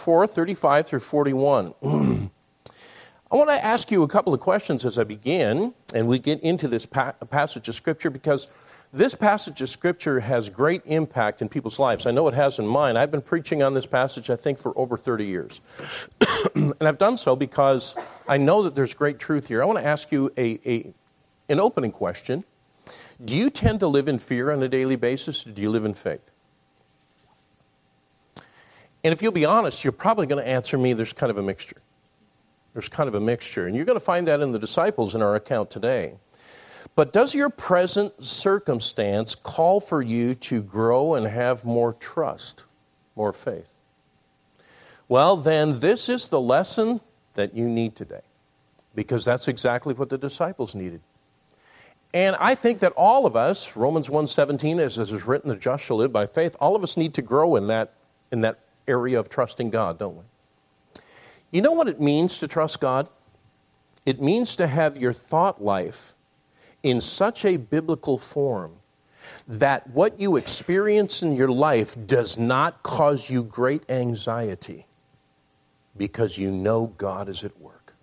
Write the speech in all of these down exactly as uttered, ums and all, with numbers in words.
four, thirty-five through forty-one. I want to ask you a couple of questions as I begin, and we get into this pa- passage of Scripture, because this passage of Scripture has great impact in people's lives. I know it has in mine. I've been preaching on this passage, I think, for over thirty years. And I've done so because I know that there's great truth here. I want to ask you a, a an opening question. Do you tend to live in fear on a daily basis, or do you live in faith? And if you'll be honest, you're probably going to answer me, there's kind of a mixture. There's kind of a mixture. And you're going to find that in the disciples in our account today. But does your present circumstance call for you to grow and have more trust, more faith? Well, then this is the lesson that you need today, because that's exactly what the disciples needed. And I think that all of us, Romans one seventeen, as it is written, the just shall live by faith, all of us need to grow in that in that area of trusting God, don't we? You know what it means to trust God? It means to have your thought life in such a biblical form that what you experience in your life does not cause you great anxiety, because you know God is at work.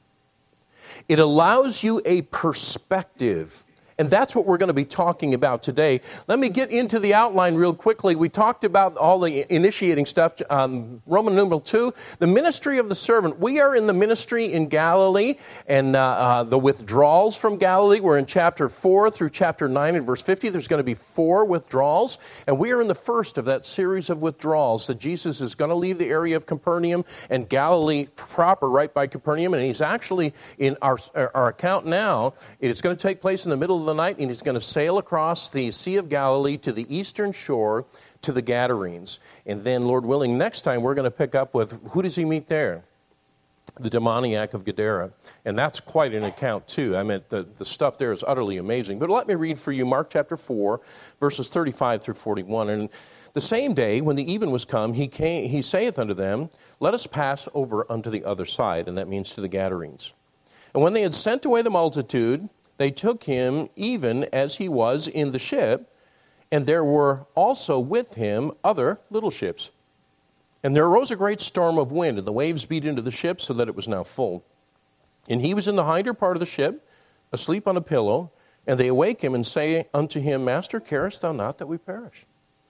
It allows you a perspective. And that's what we're going to be talking about today. Let me get into the outline real quickly. We talked about all the initiating stuff. Um, Roman numeral two, the ministry of the servant. We are in the ministry in Galilee, and uh, uh, the withdrawals from Galilee. We're in chapter four through chapter nine and verse fifty. There's going to be four withdrawals, and we are in the first of that series of withdrawals, that Jesus is going to leave the area of Capernaum and Galilee proper, right by Capernaum, and he's actually in our, our account now. It's going to take place in the middle of the night, and he's going to sail across the Sea of Galilee to the eastern shore to the Gadarenes. And then, Lord willing, next time we're going to pick up with, who does he meet there? The demoniac of Gadara. And that's quite an account too. I mean, the, the stuff there is utterly amazing. But let me read for you Mark chapter four, verses thirty-five through forty-one. And the same day, when the even was come, he came, he saith unto them, let us pass over unto the other side. And that means to the Gadarenes. And when they had sent away the multitude, they took him even as he was in the ship, and there were also with him other little ships. And there arose a great storm of wind, and the waves beat into the ship so that it was now full. And he was in the hinder part of the ship, asleep on a pillow, and they awake him and say unto him, Master, carest thou not that we perish?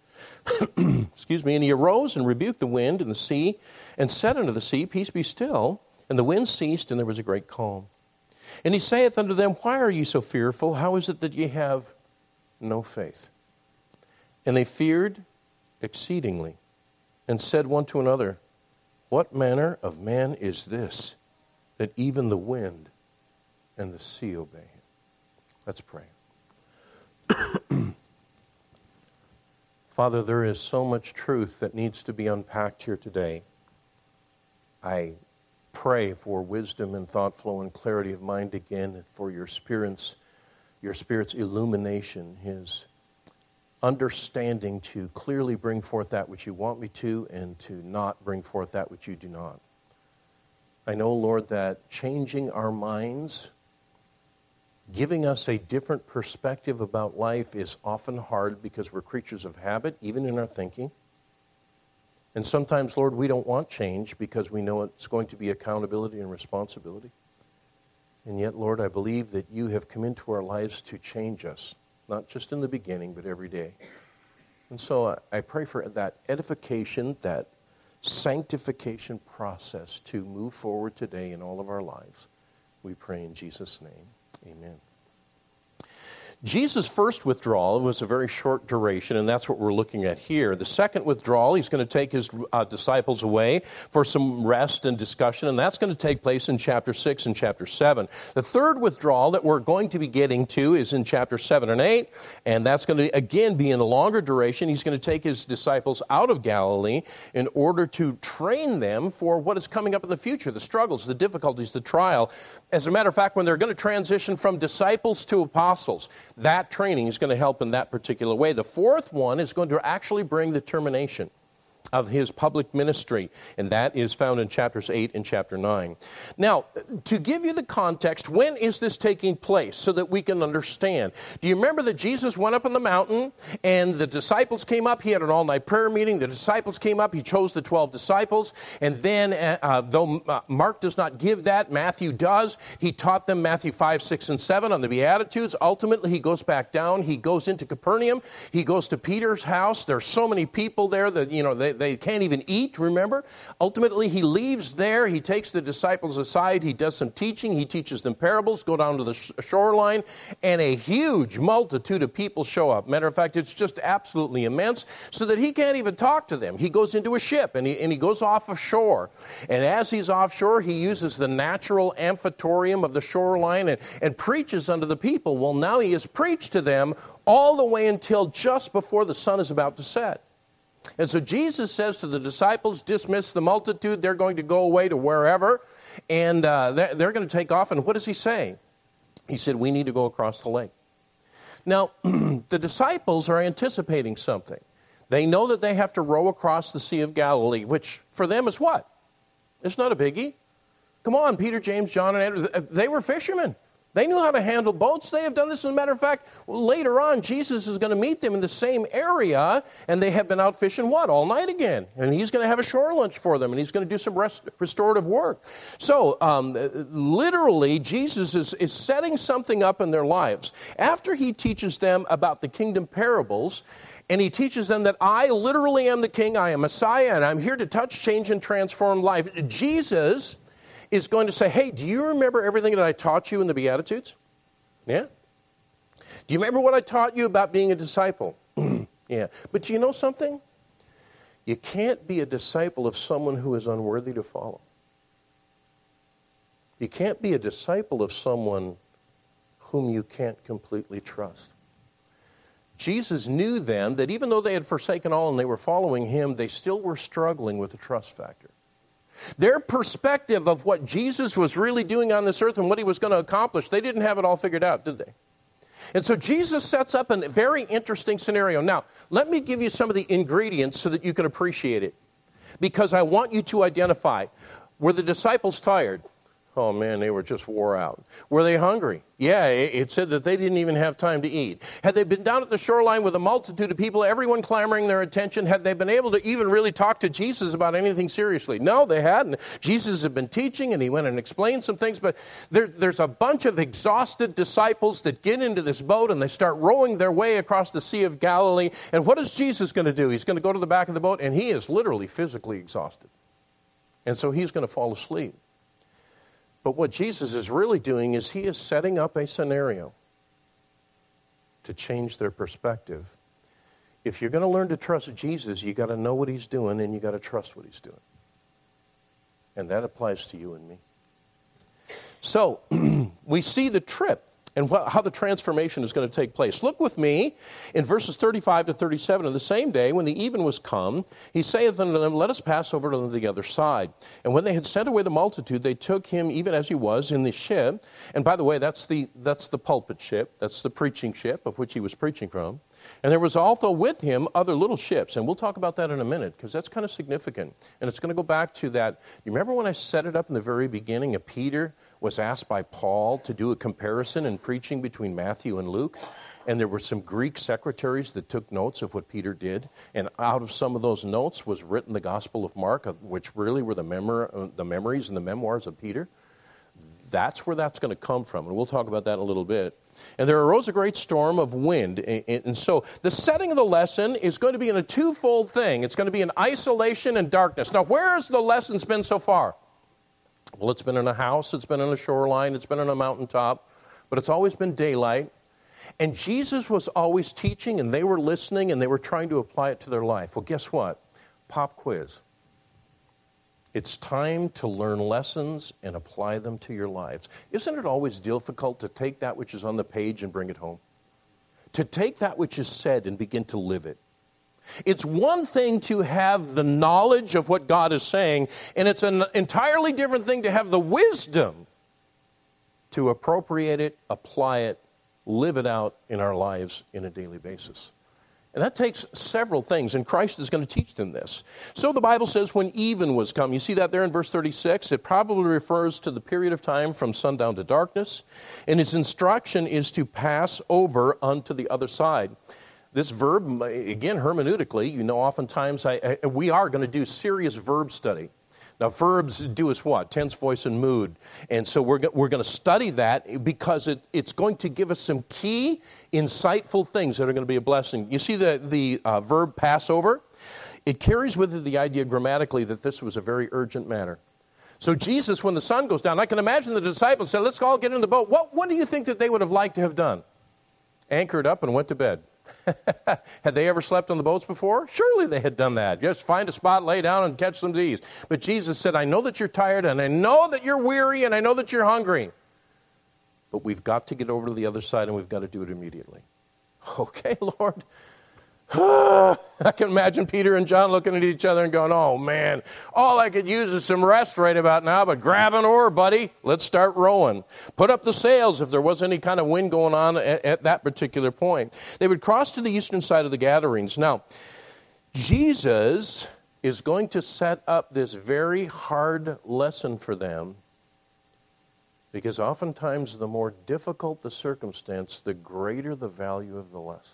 Excuse me. And he arose and rebuked the wind and the sea, and said unto the sea, Peace be still. And the wind ceased, and there was a great calm. And he saith unto them, Why are ye so fearful? How is it that ye have no faith? And they feared exceedingly, and said one to another, What manner of man is this, that even the wind and the sea obey him? Let's pray. Father, there is so much truth that needs to be unpacked here today. I pray for wisdom and thought flow and clarity of mind again, and for your Spirit's, your Spirit's illumination, his understanding to clearly bring forth that which you want me to, and to not bring forth that which you do not. I know, Lord, that changing our minds, giving us a different perspective about life is often hard, because we're creatures of habit, even in our thinking. And sometimes, Lord, we don't want change because we know it's going to be accountability and responsibility. And yet, Lord, I believe that you have come into our lives to change us, not just in the beginning, but every day. And so I pray for that edification, that sanctification process to move forward today in all of our lives. We pray in Jesus' name. Amen. Jesus' first withdrawal was a very short duration, and that's what we're looking at here. The second withdrawal, he's going to take his uh, disciples away for some rest and discussion, and that's going to take place in chapter six and chapter seven. The third withdrawal that we're going to be getting to is in chapter seven and eight, and that's going to, again, be in a longer duration. He's going to take his disciples out of Galilee in order to train them for what is coming up in the future, the struggles, the difficulties, the trial. As a matter of fact, when they're going to transition from disciples to apostles, that training is going to help in that particular way. The fourth one is going to actually bring the termination. of his public ministry, and that is found in chapters eight and chapter nine. Now, to give you the context, when is this taking place so that we can understand? Do you remember that Jesus went up on the mountain and the disciples came up? He had an all-night prayer meeting. The disciples came up. He chose the twelve disciples, and then, uh, though uh, Mark does not give that, Matthew does. He taught them Matthew five, six, and seven on the Beatitudes. Ultimately, he goes back down. He goes into Capernaum. He goes to Peter's house. There's so many people there that, you know, they They can't even eat, remember? Ultimately, he leaves there. He takes the disciples aside. He does some teaching. He teaches them parables, go down to the sh- shoreline, and a huge multitude of people show up. Matter of fact, it's just absolutely immense, so that he can't even talk to them. He goes into a ship, and he, and he goes off of shore. And as he's offshore, he uses the natural amphitorium of the shoreline and, and preaches unto the people. Well, now he has preached to them all the way until just before the sun is about to set. And so Jesus says to the disciples, dismiss the multitude. They're going to go away to wherever, and uh, they're, they're going to take off. And what does he say? He said, we need to go across the lake. Now, the disciples are anticipating something. They know that they have to row across the Sea of Galilee, which for them is what? It's not a biggie. Come on, Peter, James, John, and Andrew. They were fishermen. They knew how to handle boats. They have done this. As a matter of fact, later on, Jesus is going to meet them in the same area, and they have been out fishing, what, all night again. And he's going to have a shore lunch for them, and he's going to do some rest, restorative work. So, um, literally, Jesus is, is setting something up in their lives. After he teaches them about the kingdom parables, and he teaches them that I literally am the king, I am Messiah, and I'm here to touch, change, and transform life. Jesus is going to say, hey, do you remember everything that I taught you in the Beatitudes? Yeah? Do you remember what I taught you about being a disciple? Yeah. But do you know something? You can't be a disciple of someone who is unworthy to follow. You can't be a disciple of someone whom you can't completely trust. Jesus knew then that even though they had forsaken all and they were following him, they still were struggling with the trust factor. Their perspective of what Jesus was really doing on this earth and what he was going to accomplish, they didn't have it all figured out, did they? And so Jesus sets up a very interesting scenario. Now, let me give you some of the ingredients so that you can appreciate it. Because I want you to identify, were the disciples tired? Oh, man, they were just wore out. Were they hungry? Yeah, it said that they didn't even have time to eat. Had they been down at the shoreline with a multitude of people, everyone clamoring their attention, had they been able to even really talk to Jesus about anything seriously? No, they hadn't. Jesus had been teaching, and he went and explained some things, but there, there's a bunch of exhausted disciples that get into this boat, and they start rowing their way across the Sea of Galilee. And what is Jesus going to do? He's going to go to the back of the boat, and he is literally physically exhausted. And so he's going to fall asleep. But what Jesus is really doing is he is setting up a scenario to change their perspective. If you're going to learn to trust Jesus, you got to know what he's doing and you got to trust what he's doing. And that applies to you and me. So, we see the trip and what, how the transformation is going to take place. Look with me in verses thirty-five to thirty-seven. On the same day, when the even was come, he saith unto them, let us pass over to the other side. And when they had sent away the multitude, they took him even as he was in the ship. And by the way, that's the that's the pulpit ship. That's the preaching ship of which he was preaching from. And there was also with him other little ships. And we'll talk about that in a minute because that's kind of significant. And it's going to go back to that. You remember when I set it up in the very beginning of Peter was asked by Paul to do a comparison in preaching between Matthew and Luke. And there were some Greek secretaries that took notes of what Peter did. And out of some of those notes was written the Gospel of Mark, which really were the, memor- the memories and the memoirs of Peter. That's where that's going to come from. And we'll talk about that in a little bit. And there arose a great storm of wind. And so the setting of the lesson is going to be in a twofold thing. It's going to be in isolation and darkness. Now, where has the lessons been so far? Well, it's been in a house, it's been on a shoreline, it's been on a mountaintop, but it's always been daylight. And Jesus was always teaching, and they were listening, and they were trying to apply it to their life. Well, guess what? Pop quiz. It's time to learn lessons and apply them to your lives. Isn't it always difficult to take that which is on the page and bring it home? To take that which is said and begin to live it. It's one thing to have the knowledge of what God is saying, and it's an entirely different thing to have the wisdom to appropriate it, apply it, live it out in our lives in a daily basis. And that takes several things, and Christ is going to teach them this. So the Bible says when even was come, you see that there in verse thirty-six, it probably refers to the period of time from sundown to darkness, and his instruction is to pass over unto the other side. This verb, again, hermeneutically, you know, oftentimes I, I, we are going to do serious verb study. Now, verbs do us what? Tense, voice, and mood. And so we're, we're going to study that because it, it's going to give us some key, insightful things that are going to be a blessing. You see the, the uh, verb Passover? It carries with it the idea grammatically that this was a very urgent matter. So Jesus, when the sun goes down, I can imagine the disciples said, let's all get in the boat. What, what do you think that they would have liked to have done? Anchored up and went to bed. Had they ever slept on the boats before? Surely they had done that. Just find a spot, lay down, and catch some D's. But Jesus said, I know that you're tired, and I know that you're weary, and I know that you're hungry. But we've got to get over to the other side, and we've got to do it immediately. Okay, Lord. I can imagine Peter and John looking at each other and going, oh, man, all I could use is some rest right about now, but grab an oar, buddy. Let's start rowing. Put up the sails if there was any kind of wind going on at, at that particular point. They would cross to the eastern side of the Gadarenes. Now, Jesus is going to set up this very hard lesson for them because oftentimes the more difficult the circumstance, the greater the value of the lesson.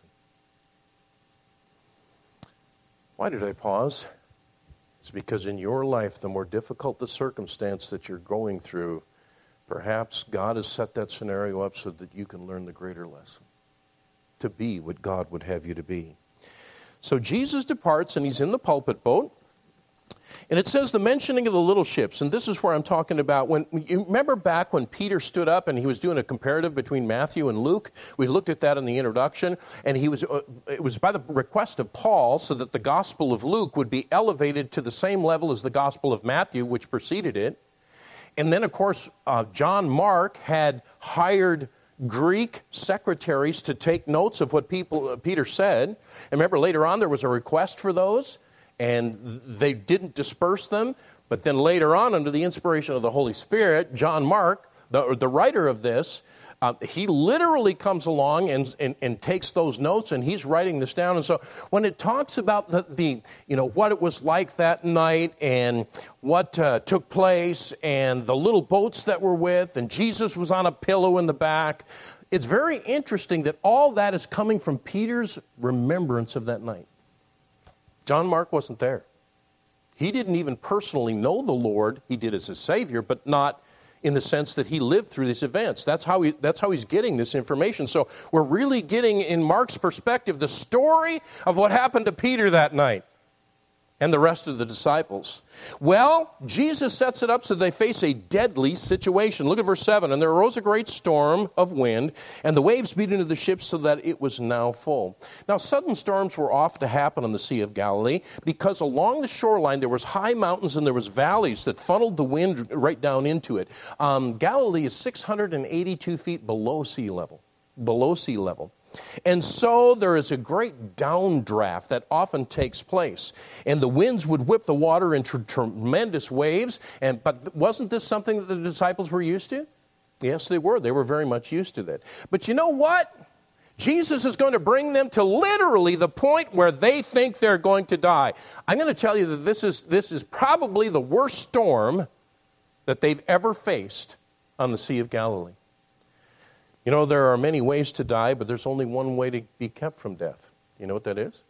Why did I pause? It's because in your life, the more difficult the circumstance that you're going through, perhaps God has set that scenario up so that you can learn the greater lesson, to be what God would have you to be. So Jesus departs, and he's in the pulpit boat. And it says the mentioning of the little ships, and this is where I'm talking about. When you remember back when Peter stood up and he was doing a comparative between Matthew and Luke? We looked at that in the introduction, and he was uh, it was by the request of Paul so that the Gospel of Luke would be elevated to the same level as the Gospel of Matthew, which preceded it. And then, of course, uh, John Mark had hired Greek secretaries to take notes of what people uh, Peter said. And remember, later on there was a request for those, and they didn't disperse them. But then later on, under the inspiration of the Holy Spirit, John Mark, the, the writer of this, uh, he literally comes along and, and, and takes those notes, and he's writing this down. And so when it talks about the, the you know, what it was like that night and what uh, took place and the little boats that were with, and Jesus was on a pillow in the back, it's very interesting that all that is coming from Peter's remembrance of that night. John Mark wasn't there. He didn't even personally know the Lord. He did as his Savior, but not in the sense that he lived through these events. That's how he, that's how he's getting this information. So we're really getting, in Mark's perspective, the story of what happened to Peter that night and the rest of the disciples. Well, Jesus sets it up so they face a deadly situation. Look at verse seven. And there arose a great storm of wind, and the waves beat into the ship so that it was now full. Now, sudden storms were oft to happen on the Sea of Galilee because along the shoreline there was high mountains and there was valleys that funneled the wind right down into it. Um, Galilee is six hundred eighty-two feet below sea level. Below sea level. And so there is a great downdraft that often takes place. And the winds would whip the water into tremendous waves. And But wasn't this something that the disciples were used to? Yes, they were. They were very much used to that. But you know what? Jesus is going to bring them to literally the point where they think they're going to die. I'm going to tell you that this is, this is probably the worst storm that they've ever faced on the Sea of Galilee. You know, there are many ways to die, but there's only one way to be kept from death. You know what that is?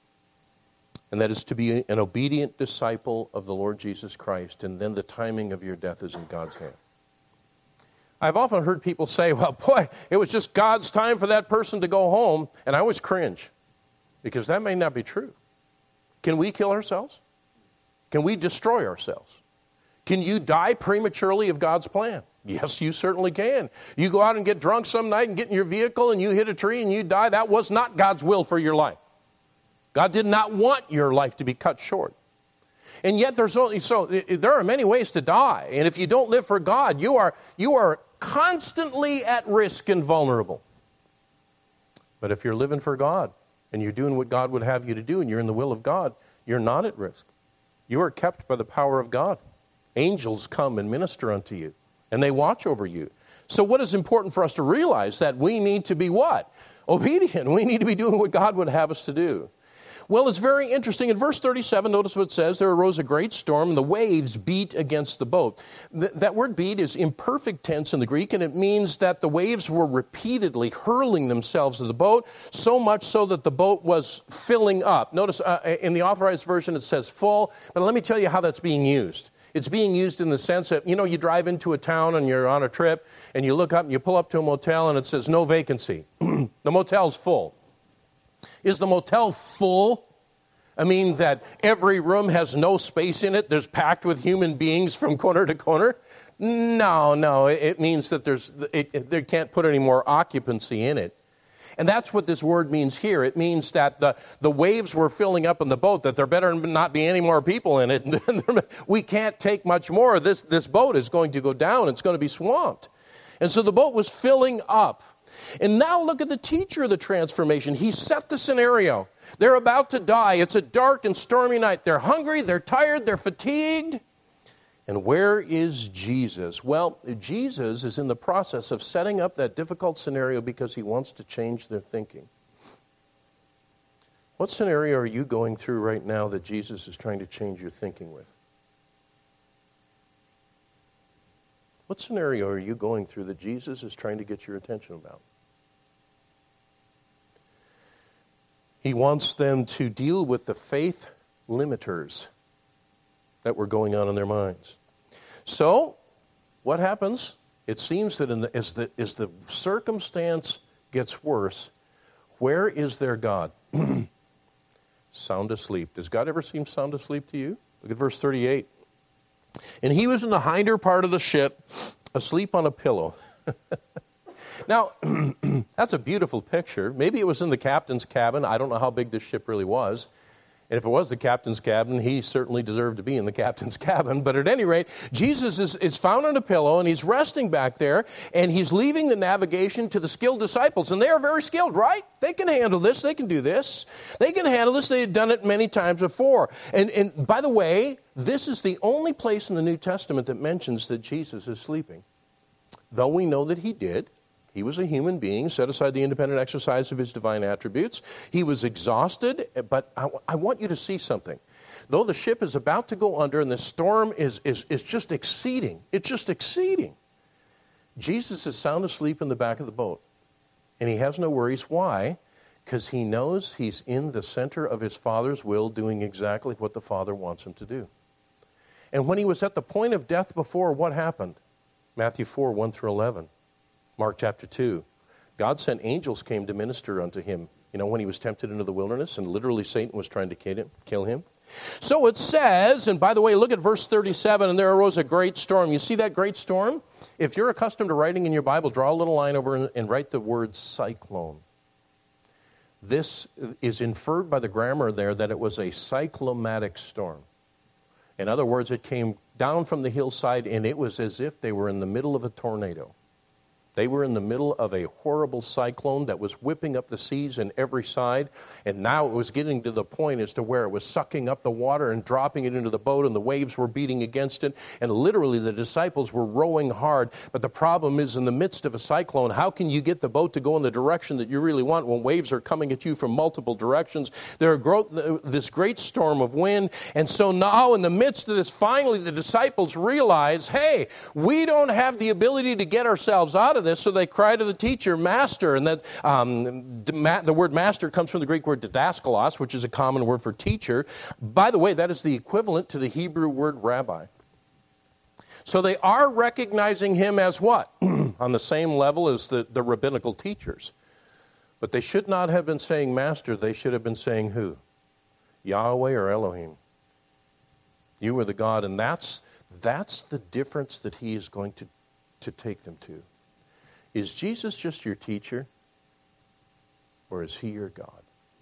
And that is to be an obedient disciple of the Lord Jesus Christ, and then the timing of your death is in God's hand. I've often heard people say, well, boy, it was just God's time for that person to go home, and I always cringe, because that may not be true. Can we kill ourselves? Can we destroy ourselves? Can you die prematurely of God's plan? Yes, you certainly can. You go out and get drunk some night and get in your vehicle and you hit a tree and you die. That was not God's will for your life. God did not want your life to be cut short. And yet there's only, so there are many ways to die. And if you don't live for God, you are, you are constantly at risk and vulnerable. But if you're living for God and you're doing what God would have you to do and you're in the will of God, you're not at risk. You are kept by the power of God. Angels come and minister unto you, and they watch over you. So what is important for us to realize? That we need to be what? Obedient. We need to be doing what God would have us to do. Well, it's very interesting. In verse thirty-seven, notice what it says. There arose a great storm, and the waves beat against the boat. Th- that word beat is imperfect tense in the Greek, and it means that the waves were repeatedly hurling themselves at the boat, so much so that the boat was filling up. Notice uh, in the Authorized Version it says full, but let me tell you how that's being used. It's being used in the sense that, you know, you drive into a town and you're on a trip, and you look up and you pull up to a motel and it says no vacancy. The motel's full. Is the motel full? I mean that every room has no space in it. There's packed with human beings from corner to corner. No, no. It means that there's it, it, they can't put any more occupancy in it. And that's what this word means here. It means that the, the waves were filling up in the boat, that there better not be any more people in it. We can't take much more. This, this boat is going to go down. It's going to be swamped. And so the boat was filling up. And now look at the teacher of the transformation. He set the scenario. They're about to die. It's a dark and stormy night. They're hungry, they're tired, they're fatigued. And where is Jesus? Well, Jesus is in the process of setting up that difficult scenario because he wants to change their thinking. What scenario are you going through right now that Jesus is trying to change your thinking with? What scenario are you going through that Jesus is trying to get your attention about? He wants them to deal with the faith limiters that were going on in their minds. So, what happens? It seems that in the, as, the, as the circumstance gets worse, where is their God? Sound asleep. Does God ever seem sound asleep to you? Look at verse thirty-eight. And he was in the hinder part of the ship, asleep on a pillow. Now, that's a beautiful picture. Maybe it was in the captain's cabin. I don't know how big this ship really was. And if it was the captain's cabin, he certainly deserved to be in the captain's cabin. But at any rate, Jesus is, is found on a pillow, and he's resting back there, and he's leaving the navigation to the skilled disciples. And they are very skilled, right? They can handle this. They can do this. They can handle this. They had done it many times before. And, and by the way, this is the only place in the New Testament that mentions that Jesus is sleeping. Though we know that he did. He was a human being, set aside the independent exercise of his divine attributes. He was exhausted, but I, I want you to see something. Though the ship is about to go under and the storm is, is, is just exceeding, it's just exceeding, Jesus is sound asleep in the back of the boat. And he has no worries. Why? Because he knows he's in the center of his Father's will, doing exactly what the Father wants him to do. And when he was at the point of death before, what happened? Matthew four, one through eleven. Mark chapter two, God sent angels came to minister unto him, you know, when he was tempted into the wilderness, and literally Satan was trying to kill him. So it says, and by the way, look at verse thirty-seven, and there arose a great storm. You see that great storm? If you're accustomed to writing in your Bible, draw a little line over and, and write the word cyclone. This is inferred by the grammar there that it was a cyclomatic storm. In other words, it came down from the hillside, and it was as if they were in the middle of a tornado. They were in the middle of a horrible cyclone that was whipping up the seas on every side, and now it was getting to the point as to where it was sucking up the water and dropping it into the boat, and the waves were beating against it, and literally the disciples were rowing hard. But the problem is, in the midst of a cyclone, how can you get the boat to go in the direction that you really want when waves are coming at you from multiple directions? There are this great storm of wind, and so now in the midst of this, finally the disciples realize, hey, we don't have the ability to get ourselves out of this, so they cry to the teacher, Master, and that um, the word master comes from the Greek word didaskalos, which is a common word for teacher. By the way, that is the equivalent to the Hebrew word rabbi. So they are recognizing him as what? On the same level as the, the rabbinical teachers. But they should not have been saying master, they should have been saying who? Yahweh or Elohim. You are the God, and that's that's the difference that he is going to, to take them to. Is Jesus just your teacher, or is he your God?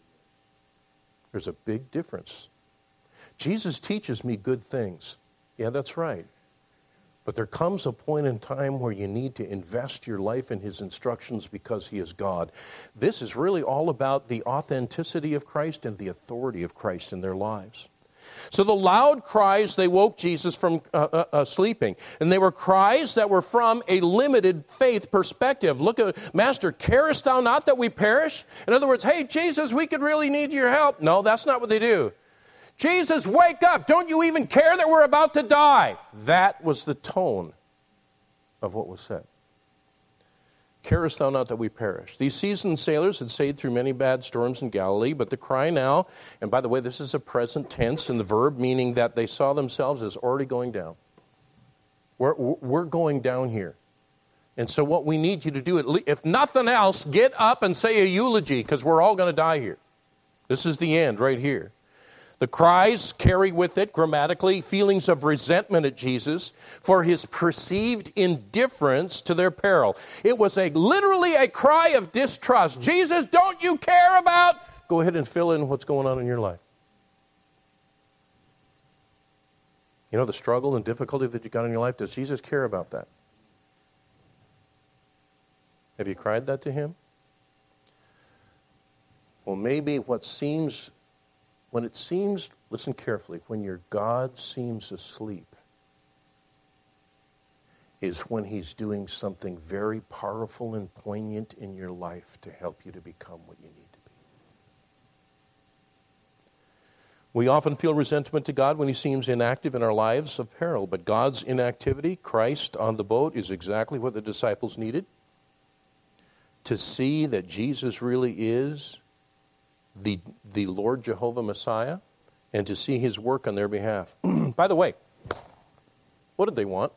There's a big difference. Jesus teaches me good things. Yeah, that's right. But there comes a point in time where you need to invest your life in his instructions because he is God. This is really all about the authenticity of Christ and the authority of Christ in their lives. So the loud cries, they woke Jesus from uh, uh, uh, sleeping. And they were cries that were from a limited faith perspective. Look at, Master, carest thou not that we perish? In other words, hey, Jesus, we could really need your help. No, that's not what they do. Jesus, wake up. Don't you even care that we're about to die? That was the tone of what was said. Carest thou not that we perish? These seasoned sailors had sailed through many bad storms in Galilee, but the cry now, and by the way, this is a present tense in the verb, meaning that they saw themselves as already going down. We're, we're going down here. And so what we need you to do, if nothing else, get up and say a eulogy, because we're all going to die here. This is the end right here. The cries carry with it, grammatically, feelings of resentment at Jesus for his perceived indifference to their peril. It was a literally a cry of distrust. Jesus, don't you care about? Go ahead and fill in what's going on in your life. You know the struggle and difficulty that you got in your life? Does Jesus care about that? Have you cried that to him? Well, maybe what seems... When it seems, listen carefully, when your God seems asleep is when he's doing something very powerful and poignant in your life to help you to become what you need to be. We often feel resentment to God when he seems inactive in our lives of peril, but God's inactivity, Christ on the boat, is exactly what the disciples needed. To see that Jesus really is the the Lord Jehovah Messiah, and to see his work on their behalf. By the way, what did they want?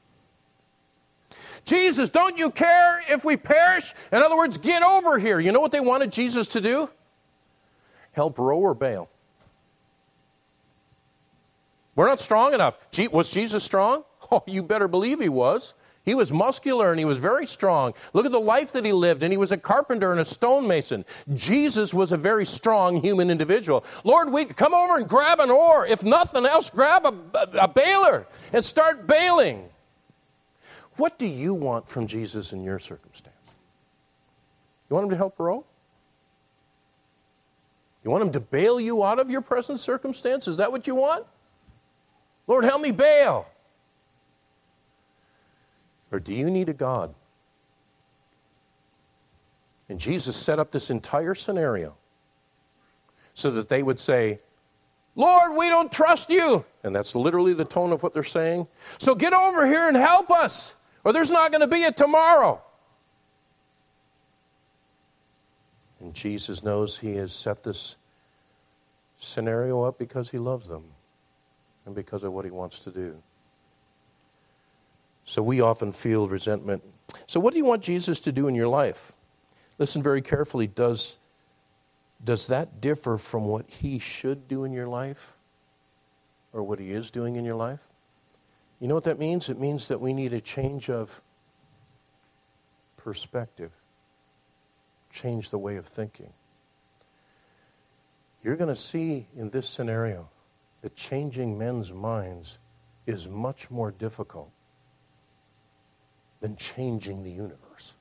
Jesus, don't you care if we perish? In other words, get over here. You know what they wanted Jesus to do? Help row or bail. We're not strong enough. Was Jesus strong? Oh, you better believe he was. He was muscular and he was very strong. Look at the life that he lived, and he was a carpenter and a stonemason. Jesus was a very strong human individual. Lord, we come over and grab an oar. If nothing else, grab a, a, a baler and start bailing. What do you want from Jesus in your circumstance? You want him to help row? You want him to bail you out of your present circumstance? Is that what you want? Lord, help me bail. Or do you need a God? And Jesus set up this entire scenario so that they would say, Lord, we don't trust you. And that's literally the tone of what they're saying. So get over here and help us, or there's not going to be a tomorrow. And Jesus knows he has set this scenario up because he loves them and because of what he wants to do. So we often feel resentment. So what do you want Jesus to do in your life? Listen very carefully. Does, does that differ from what he should do in your life? Or what he is doing in your life? You know what that means? It means that we need a change of perspective. Change the way of thinking. You're going to see in this scenario that changing men's minds is much more difficult than changing the universe.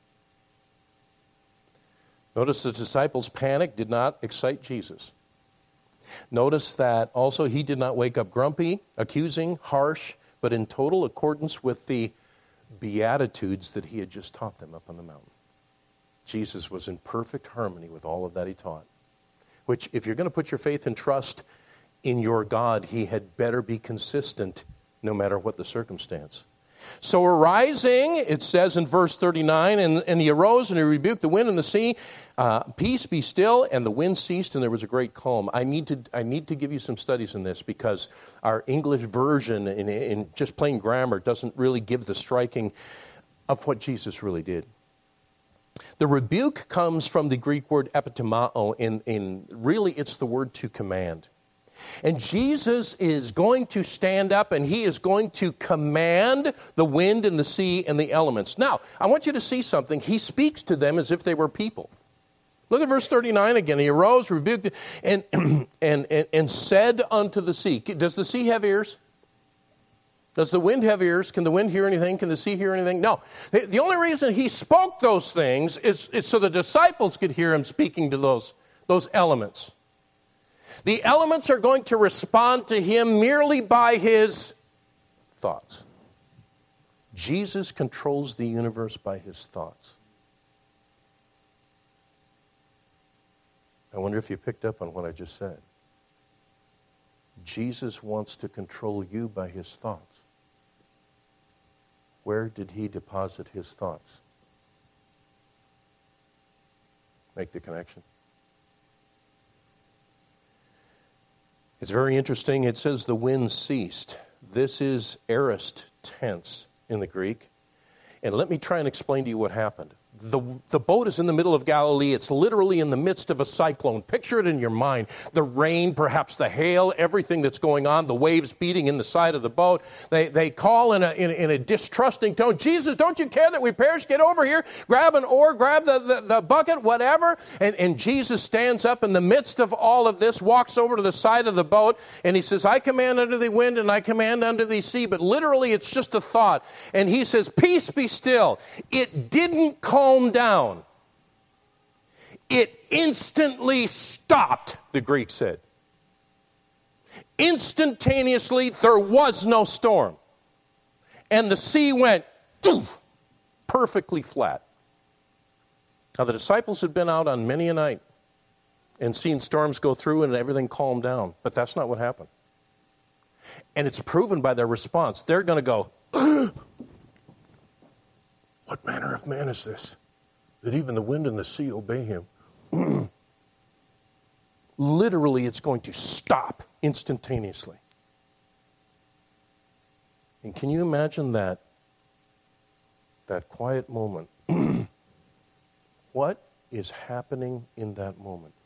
Notice the disciples' panic did not excite Jesus. Notice that also he did not wake up grumpy, accusing, harsh, but in total accordance with the beatitudes that he had just taught them up on the mountain. Jesus was in perfect harmony with all of that he taught. Which, if you're going to put your faith and trust in your God, he had better be consistent no matter what the circumstance. So arising, it says in verse thirty-nine, and, and he arose and he rebuked the wind and the sea. Uh, Peace, be still, and the wind ceased, and there was a great calm. I need to I need to give you some studies in this because our English version in, in just plain grammar doesn't really give the striking of what Jesus really did. The rebuke comes from the Greek word epitomao, and, and really it's the word to command. And Jesus is going to stand up and he is going to command the wind and the sea and the elements. Now, I want you to see something. He speaks to them as if they were people. Look at verse thirty-nine again. He arose, rebuked, and, and, and, and said unto the sea. Does the sea have ears? Does the wind have ears? Can the wind hear anything? Can the sea hear anything? No. The, the only reason he spoke those things is, is so the disciples could hear him speaking to those, those elements. The elements are going to respond to him merely by his thoughts. Jesus controls the universe by his thoughts. I wonder if you picked up on what I just said. Jesus wants to control you by his thoughts. Where did he deposit his thoughts? Make the connection. It's very interesting. It says the wind ceased. This is aorist tense in the Greek. And let me try and explain to you what happened. The, the boat is in the middle of Galilee. It's literally in the midst of a cyclone. Picture it in your mind. The rain, perhaps the hail, everything that's going on, the waves beating in the side of the boat. They they call in a, in, in a distrusting tone, Jesus, don't you care that we perish? Get over here. Grab an oar, grab the, the, the bucket, whatever. And, and Jesus stands up in the midst of all of this, walks over to the side of the boat, and he says, I command unto the wind and I command unto the sea. But literally it's just a thought. And he says, peace be still. It didn't calm down. It instantly stopped, the Greek said. Instantaneously, there was no storm. And the sea went doof, perfectly flat. Now, the disciples had been out on many a night and seen storms go through and everything calmed down. But that's not what happened. And it's proven by their response. They're going to go, what manner of man is this, that even the wind and the sea obey him? Literally, it's going to stop instantaneously. And can you imagine that, that quiet moment? What is happening in that moment?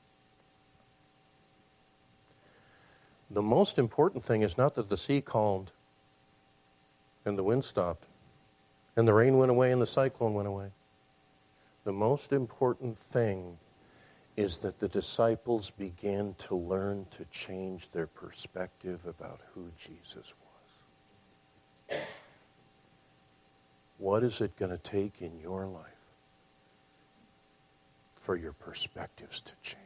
The most important thing is not that the sea calmed and the wind stopped and the rain went away and the cyclone went away. The most important thing is that the disciples began to learn to change their perspective about who Jesus was. What is it going to take in your life for your perspectives to change?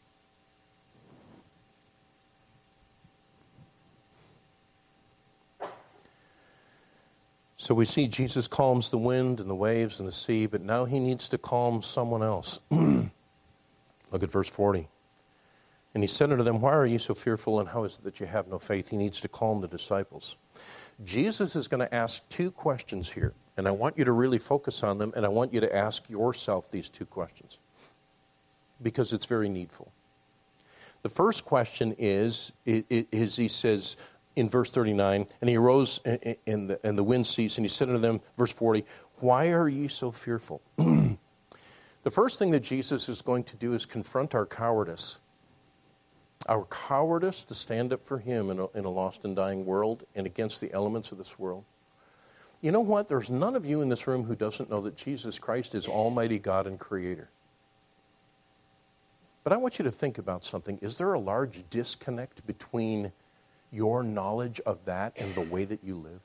So we see Jesus calms the wind and the waves and the sea, but now he needs to calm someone else. Look at verse forty. And he said unto them, why are you so fearful, and how is it that you have no faith? He needs to calm the disciples. Jesus is going to ask two questions here, and I want you to really focus on them, and I want you to ask yourself these two questions, because it's very needful. The first question is, is he says, in verse thirty-nine, and he arose and the, and the wind ceased, and he said unto them, verse forty, why are ye so fearful? The first thing that Jesus is going to do is confront our cowardice. Our cowardice to stand up for him in a, in a lost and dying world and against the elements of this world. You know what? There's none of you in this room who doesn't know that Jesus Christ is Almighty God and Creator. But I want you to think about something. Is there a large disconnect between your knowledge of that and the way that you live?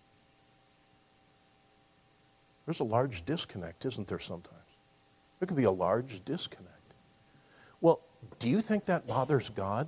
There's a large disconnect, isn't there, sometimes? There can be a large disconnect. Well, do you think that bothers God?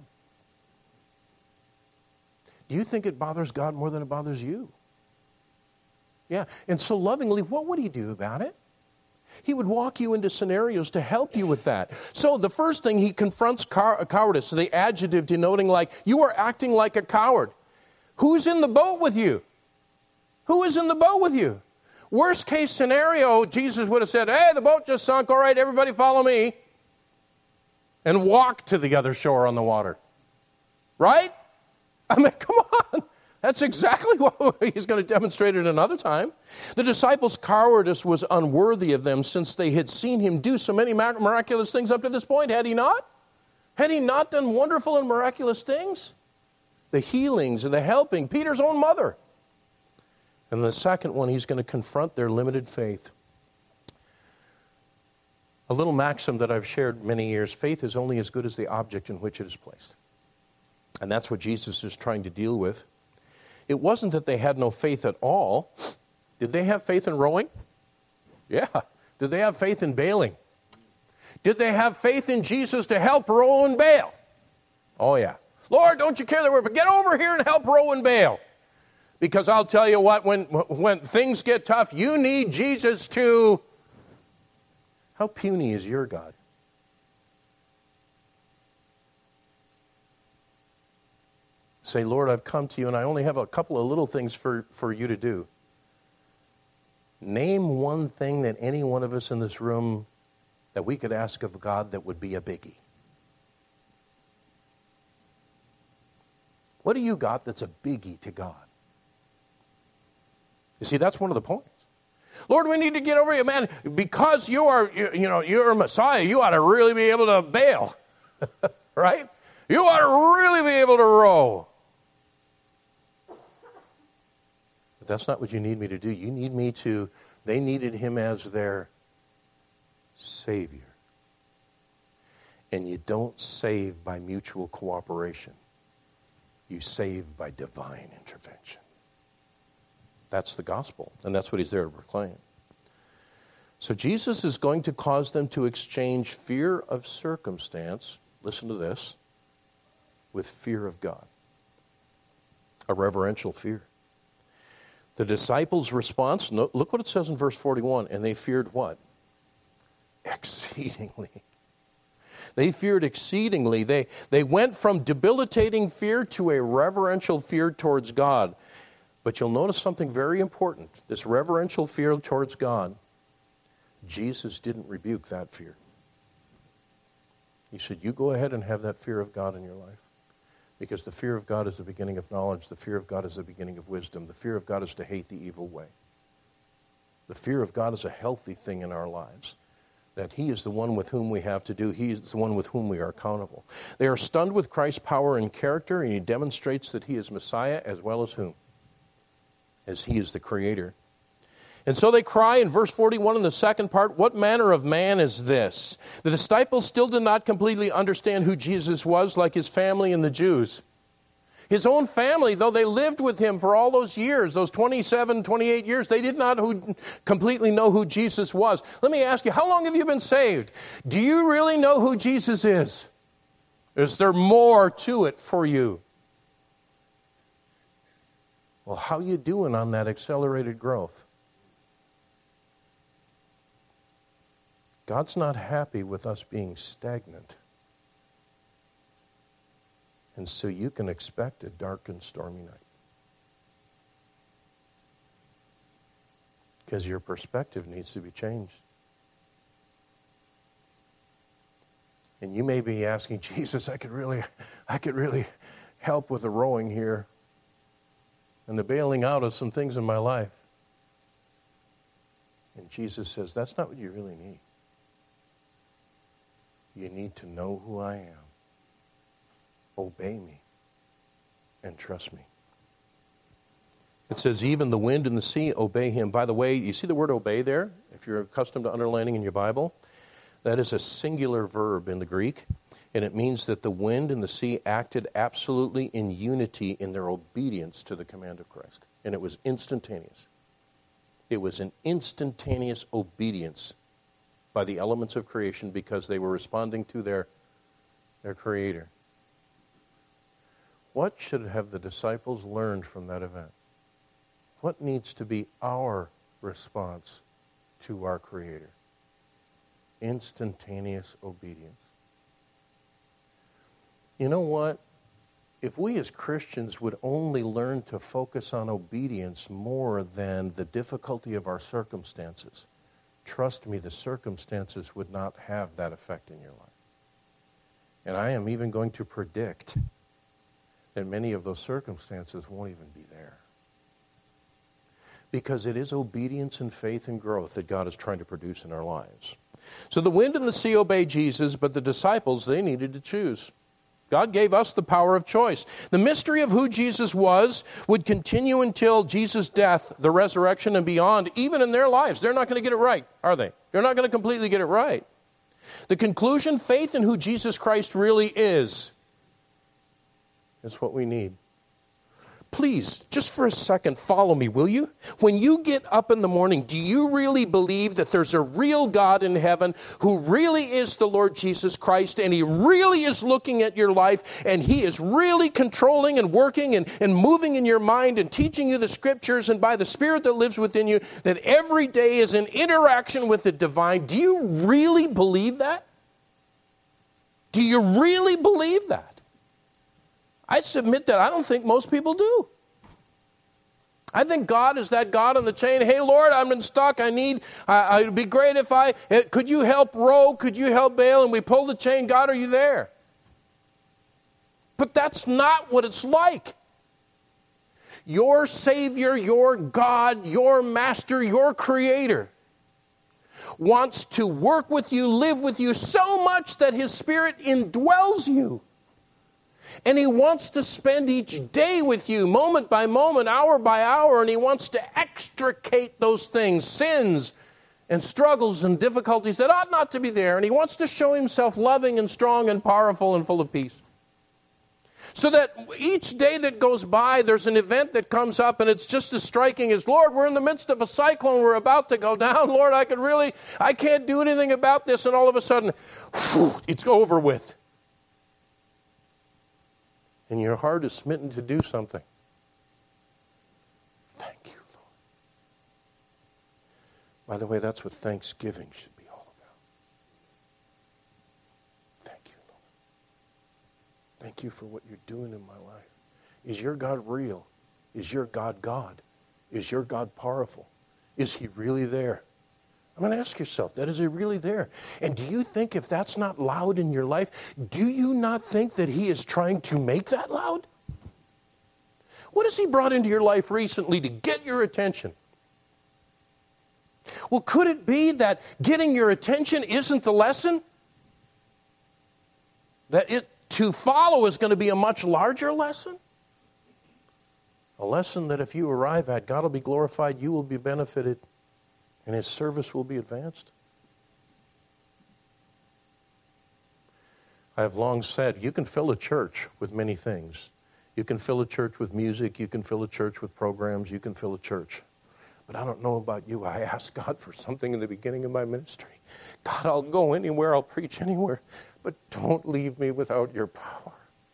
Do you think it bothers God more than it bothers you? Yeah, and so lovingly, what would he do about it? He would walk you into scenarios to help you with that. So the first thing, he confronts cow- cowardice, the adjective denoting like, you are acting like a coward. Who's in the boat with you? Who is in the boat with you? Worst case scenario, Jesus would have said, hey, the boat just sunk, all right, everybody follow me. And walk to the other shore on the water. Right? I mean, come on. That's exactly what he's going to demonstrate at another time. The disciples' cowardice was unworthy of them since they had seen him do so many miraculous things up to this point. Had he not? Had he not done wonderful and miraculous things? The healings and the helping, Peter's own mother. And the second one, he's going to confront their limited faith. A little maxim that I've shared many years, faith is only as good as the object in which it is placed. And that's what Jesus is trying to deal with. It wasn't that they had no faith at all. Did they have faith in rowing? Yeah. Did they have faith in bailing? Did they have faith in Jesus to help row and bail? Oh, yeah. Lord, don't you care that we're, but get over here and help row and bail. Because I'll tell you what, when, when things get tough, you need Jesus to... How puny is your God? Say, Lord, I've come to you and I only have a couple of little things for, for you to do. Name one thing that any one of us in this room that we could ask of God that would be a biggie. What do you got that's a biggie to God? You see, that's one of the points. Lord, we need to get over here, man. Because you are, you, you know, you're a Messiah, you ought to really be able to bail. Right? You ought to really be able to row. But that's not what you need me to do. You need me to, they needed him as their Savior. And you don't save by mutual cooperation. You save by divine intervention. That's the gospel, and that's what he's there to proclaim. So Jesus is going to cause them to exchange fear of circumstance, listen to this, with fear of God. A reverential fear. The disciples' response, look what it says in verse forty-one, and they feared what? Exceedingly. They feared exceedingly. They, they went from debilitating fear to a reverential fear towards God. But you'll notice something very important. This reverential fear towards God, Jesus didn't rebuke that fear. He said, you go ahead and have that fear of God in your life. Because the fear of God is the beginning of knowledge. The fear of God is the beginning of wisdom. The fear of God is to hate the evil way. The fear of God is a healthy thing in our lives. That he is the one with whom we have to do. He is the one with whom we are accountable. They are stunned with Christ's power and character, and he demonstrates that he is Messiah as well as whom? As he is the Creator. And so they cry in verse forty-one in the second part, what manner of man is this? The disciples still did not completely understand who Jesus was, like his family and the Jews. His own family, though they lived with him for all those years, those twenty-seven, twenty-eight years, they did not who, completely know who Jesus was. Let me ask you, how long have you been saved? Do you really know who Jesus is? Is there more to it for you? Well, how you doing on that accelerated growth? God's not happy with us being stagnant. And so you can expect a dark and stormy night. Because your perspective needs to be changed. And you may be asking, Jesus, I could really, I could really help with the rowing here and the bailing out of some things in my life. And Jesus says, that's not what you really need. You need to know who I am, obey me, and trust me. It says, even the wind and the sea obey him. By the way, you see the word obey there? If you're accustomed to underlining in your Bible, that is a singular verb in the Greek. And it means that the wind and the sea acted absolutely in unity in their obedience to the command of Christ. And it was instantaneous. It was an instantaneous obedience by the elements of creation because they were responding to their, their Creator. What should have the disciples learned from that event? What needs to be our response to our Creator? Instantaneous obedience. You know what? If we as Christians would only learn to focus on obedience more than the difficulty of our circumstances, trust me, the circumstances would not have that effect in your life. And I am even going to predict that many of those circumstances won't even be there. Because it is obedience and faith and growth that God is trying to produce in our lives. So the wind and the sea obey Jesus, but the disciples, they needed to choose. God gave us the power of choice. The mystery of who Jesus was would continue until Jesus' death, the resurrection, and beyond, even in their lives. They're not going to get it right, are they? They're not going to completely get it right. The conclusion, faith in who Jesus Christ really is, is what we need. please, just for a second, follow me, will you? When you get up in the morning, do you really believe that there's a real God in heaven who really is the Lord Jesus Christ, and he really is looking at your life, and he is really controlling and working and, and moving in your mind and teaching you the scriptures, and by the Spirit that lives within you, that every day is an interaction with the divine? Do you really believe that? Do you really believe that? I submit that I don't think most people do. I think God is that God on the chain. Hey, Lord, I'm in stuck. I need, uh, it would be great if I, uh, could you help row? Could you help bail? And we pull the chain. God, are you there? But that's not what it's like. Your Savior, your God, your Master, your Creator wants to work with you, live with you so much that his Spirit indwells you. And he wants to spend each day with you, moment by moment, hour by hour, and he wants to extricate those things, sins and struggles and difficulties that ought not to be there. And he wants to show himself loving and strong and powerful and full of peace. So that each day that goes by, there's an event that comes up, and it's just as striking as, Lord, we're in the midst of a cyclone, we're about to go down. Lord, I could really, I can't do anything about this. And all of a sudden, whew, it's over with. And your heart is smitten to do something. Thank you, Lord. By the way, that's what Thanksgiving should be all about. Thank you, Lord. Thank you for what you're doing in my life. Is your God real? Is your God God? Is your God powerful? Is he really there? I'm going to ask yourself that. Is he really there? And do you think if that's not loud in your life, do you not think that he is trying to make that loud? What has he brought into your life recently to get your attention? Well, could it be that getting your attention isn't the lesson? That it to follow is going to be a much larger lesson? A lesson that if you arrive at, God will be glorified, you will be benefited, and his service will be advanced. I have long said, you can fill a church with many things. You can fill a church with music. You can fill a church with programs. You can fill a church. But I don't know about you. I asked God for something in the beginning of my ministry. God, I'll go anywhere. I'll preach anywhere. But don't leave me without your power.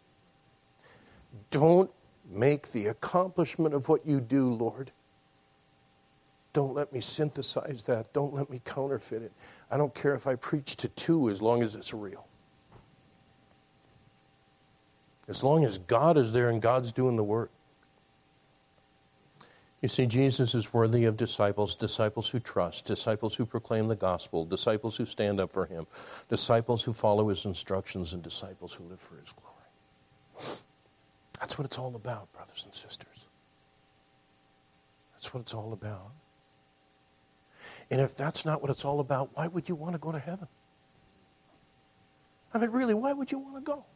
Don't make the accomplishment of what you do, Lord. Don't let me synthesize that. Don't let me counterfeit it. I don't care if I preach to two as long as it's real. As long as God is there and God's doing the work. You see, Jesus is worthy of disciples, disciples who trust, disciples who proclaim the gospel, disciples who stand up for him, disciples who follow his instructions, and disciples who live for his glory. That's what it's all about, brothers and sisters. That's what it's all about. And if that's not what it's all about, why would you want to go to heaven? I mean, really, why would you want to go?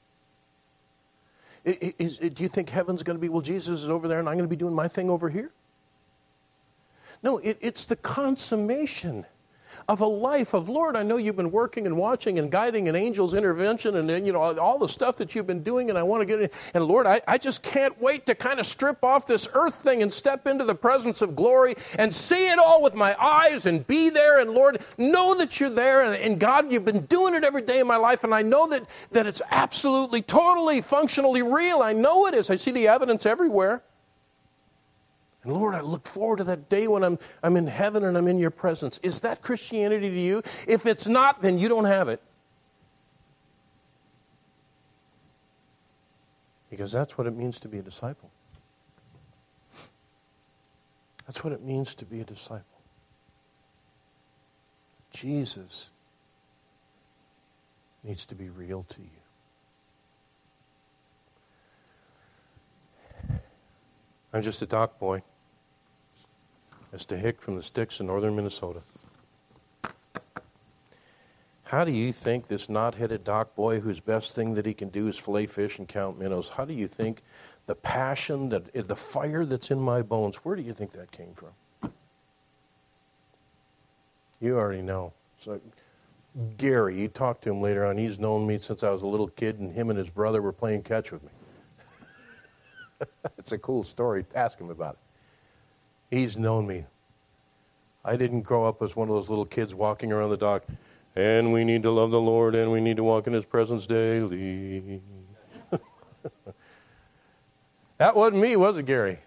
Is, is, do you think heaven's going to be, well, Jesus is over there and I'm going to be doing my thing over here? No, it, it's the consummation of a life of, Lord, I know you've been working and watching and guiding and angels intervention and, you know, all the stuff that you've been doing, and I want to get in. And Lord, I, I just can't wait to kind of strip off this earth thing and step into the presence of glory and see it all with my eyes and be there. And Lord, know that you're there. And, and God, you've been doing it every day of my life. And I know that, that it's absolutely, totally, functionally real. I know it is. I see the evidence everywhere. And Lord, I look forward to that day when I'm, I'm in heaven and I'm in your presence. Is that Christianity to you? If it's not, then you don't have it. Because that's what it means to be a disciple. That's what it means to be a disciple. Jesus needs to be real to you. I'm just a dock boy. Mister Hick from the sticks in northern Minnesota. How do you think this knot-headed dock boy whose best thing that he can do is fillet fish and count minnows, how do you think the passion, that the fire that's in my bones, where do you think that came from? You already know. So Gary, you talk to him later on, he's known me since I was a little kid, and him and his brother were playing catch with me. It's a cool story. Ask him about it. He's known me. I didn't grow up as one of those little kids walking around the dock, and we need to love the Lord, and we need to walk in His presence daily. That wasn't me, was it, Gary?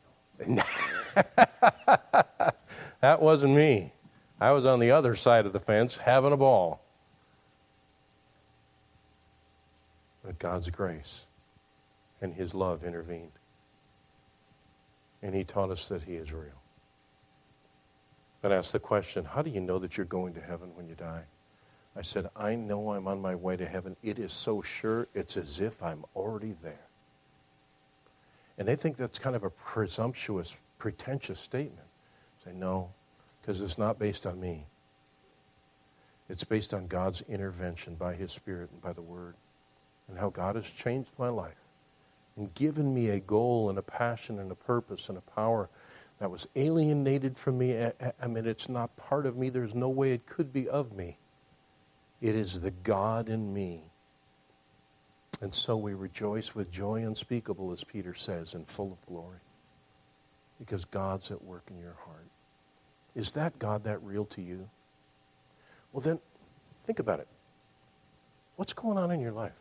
That wasn't me. I was on the other side of the fence having a ball. But God's grace and His love intervened. And He taught us that He is real. But I asked the question, how do you know that you're going to heaven when you die? I said, I know I'm on my way to heaven. It is so sure, it's as if I'm already there. And they think that's kind of a presumptuous, pretentious statement. I say, no, because it's not based on me. It's based on God's intervention by His Spirit and by the Word, and how God has changed my life and given me a goal and a passion and a purpose and a power that was alienated from me. I mean, it's not part of me. There's no way it could be of me. It is the God in me. And so we rejoice with joy unspeakable, as Peter says, and full of glory, because God's at work in your heart. Is that God that real to you? Well, then, think about it. What's going on in your life?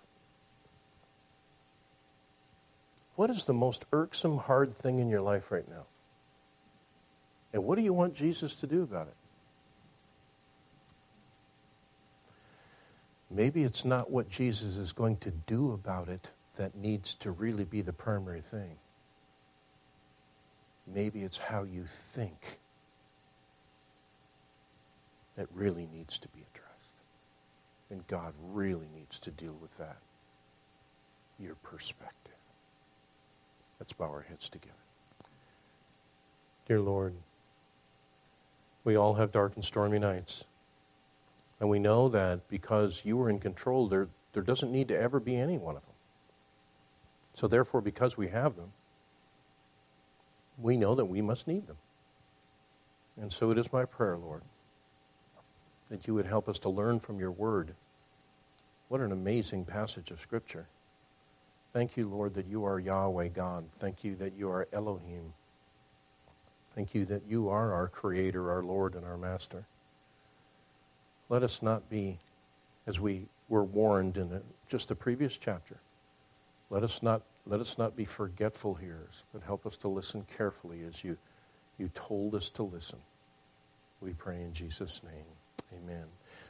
What is the most irksome, hard thing in your life right now? And what do you want Jesus to do about it? Maybe it's not what Jesus is going to do about it that needs to really be the primary thing. Maybe it's how you think that really needs to be addressed. And God really needs to deal with that. Your perspective. Let's bow our heads together. Dear Lord, we all have dark and stormy nights. And we know that because you are in control, there, there doesn't need to ever be any one of them. So therefore, because we have them, we know that we must need them. And so it is my prayer, Lord, that you would help us to learn from your word. What an amazing passage of Scripture. Thank you, Lord, that you are Yahweh God. Thank you that you are Elohim. Thank you that you are our Creator, our Lord, and our Master. Let us not be, as we were warned in the, just the previous chapter, let us not let us not be forgetful hearers, but help us to listen carefully as you, you told us to listen. We pray in Jesus' name. Amen.